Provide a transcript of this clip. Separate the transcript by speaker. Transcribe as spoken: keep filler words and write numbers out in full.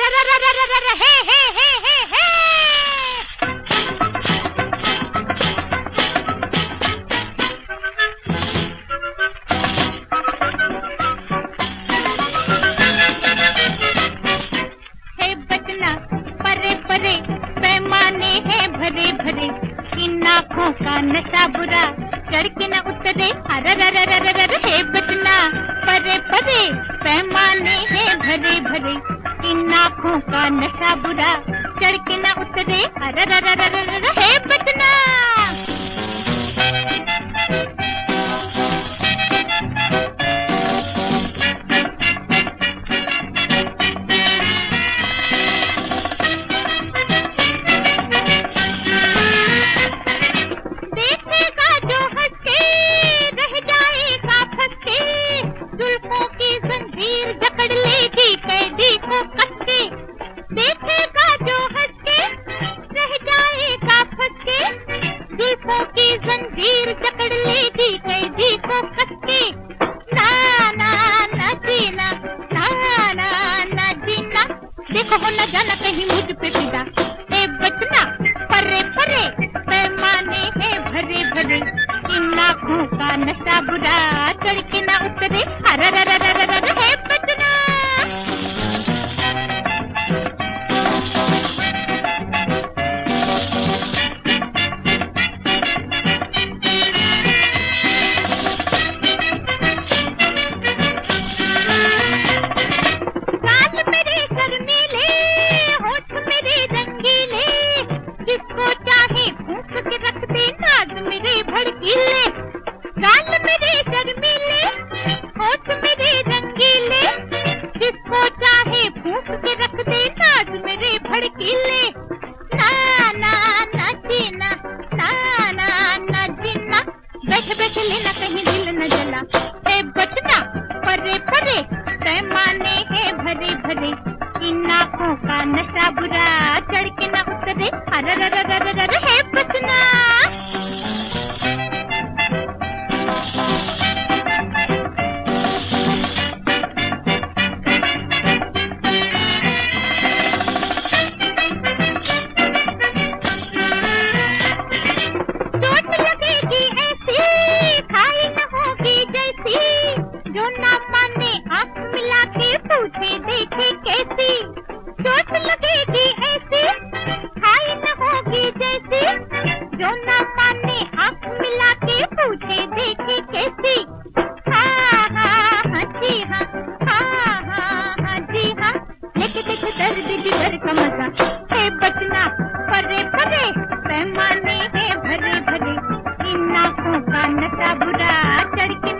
Speaker 1: हे हे हे हे हे। हे बचना परे परे पैमाने हैं भरे भरे, इन आँखों का नशा बुरा चढ़ के न उतरे। अररररररर हे बचना परे परे पैमाने हैं भरे भरे, इन आँखों का नशा बुरा चढ़ के न उतरे। अररररररर हे बचना। जकड़ लेगी कैदी को कसके, देखेगा जो हंस के रह जाएगा फंस के, जुल्फों की जंजीर जकड़ लेगी कैदी को कसके। ना ना ना जीना, ना ना ना जीना, देखो हो न जाना कहीं मुझ पे फिदा। ए बचना परे परे पैमाने हैं भरे भरे, इन आँखों का नशा बुरा चढ़ के न उतरे। अररररररर हे बचना। गाल मेरे शर्मीले, होठ मेरे रंगीले, जिसको चाहे फूंक के रख दे नाज मेरे भड़कीले। गाल मेरे शर्मीले, होठ मेरे रंगीले, जिसको चाहे फूंक के रख दे नाज मेरे भड़कीले। ना ना ना जीना, ना ना ना जीना, बैठ बैठ लेना कहीं दिल न जला। ए बचना परे परे पैमाने हैं भरे भरे, इन आँखों का नशा बुरा चढ़ के न उतरे। अररररररर हे बचना। चोट लगेगी ऐसी खाई न होगी जैसी, जो ना माने आँख मिला के पूछे देखे कैसी। चोट लगेगी ऐसी खाई न होगी जैसी, जो ना माने आँख मिला के पूछे देखे कैसी। हाँ हाँ हाँ जी हाँ, हाँ हाँ हाँ जी हाँ, लेके देखे दर्द जिगर का मजा। हे बचना परे परे पैमाने हैं भरे भरे, इन आँखों का नशा बुरा चढ़ के